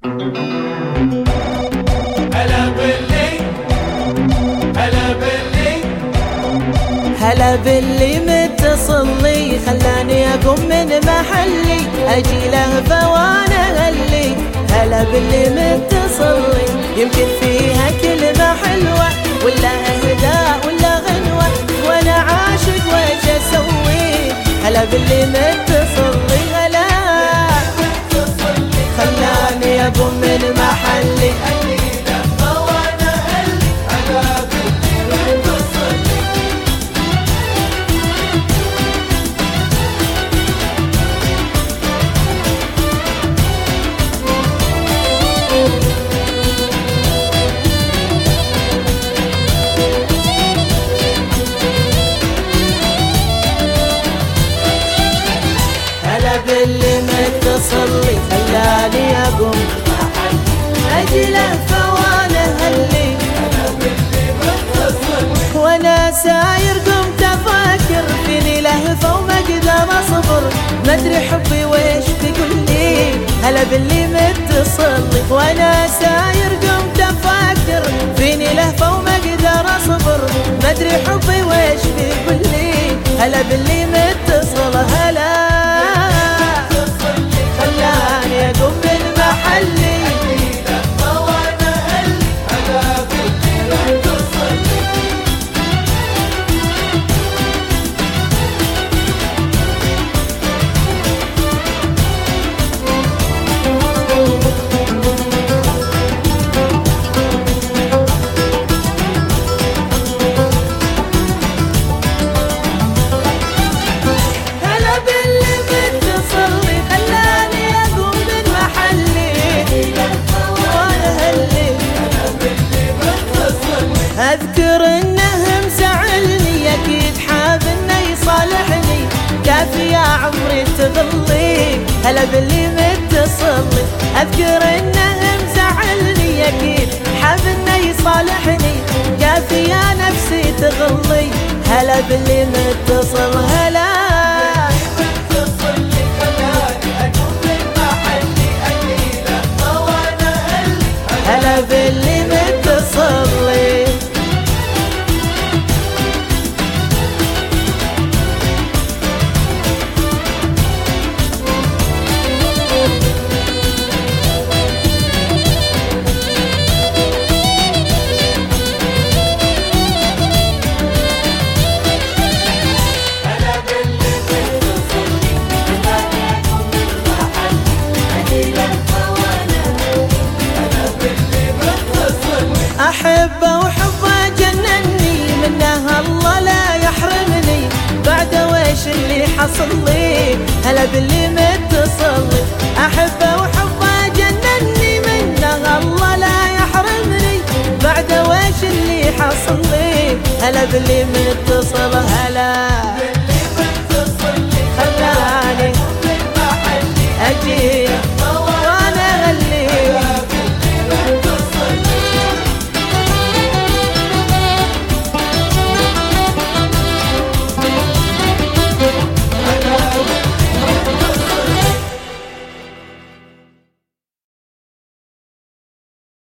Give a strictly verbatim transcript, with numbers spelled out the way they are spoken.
هلا باللي هلا باللي هلا باللي متصل لي خلاني اقوم من محلي اجي له فوانا هلي. هلا باللي متصل لي يمكن فيها كلمة حلوة ولا اهداء ولا غنوة وانا عاشق وش اسوي. هلا باللي متصل لي هلا خلاني اقوم من محلي باللي متصل لي خلاني اقوم اجي له فوانا هلي. وانا ساير قمت افكر فيني لهفه وما اقدر اصبر ما ادري حبي ويش بيقول لي. هلا باللي متصل لي وانا ساير قمت افكر فيني لهفه وما اقدر اصبر ما ادري حبي ويش بيقول لي. هلا باللي متصل هلا خلاني اقوم من محلي اذكر انه مسعلني اكيد حاب انه يصالحني كافي يا عمري تظلي. هلا باللي متصل لي اذكر انه مسعلني اكيد حاب انه يصالحني كافي يا نفسي تغلي. هلا باللي متصل هلا هلا باللي متصل لي أحبه وحبه جنني منه الله لا يحرمني بعد ويش اللي حصل لي. هلا باللي متصل لي أحبه وحبه جنني منه الله لا يحرمني بعد ويش اللي حصل لي. هلا باللي متصل هلا